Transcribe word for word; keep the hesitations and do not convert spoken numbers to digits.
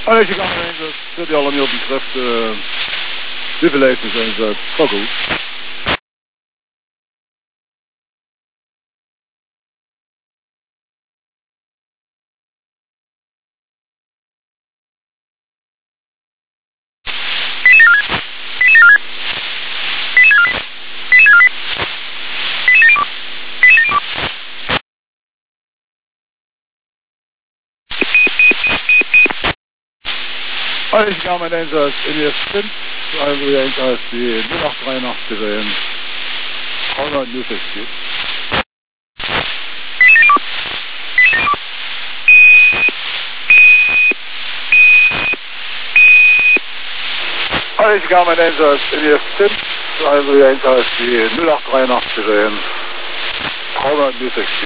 Als je kan ineens, zit je al niet op die schrift, uh, dit leeft dus eens uit Kogel. Als je kan ineens in je stint, also je eens als die null acht dreiundachtzig in dreihundertneunundsechzig. Als je kan ineens in je stint, also je eens als die null acht dreiundachtzig in dreihundertneunundsechzig.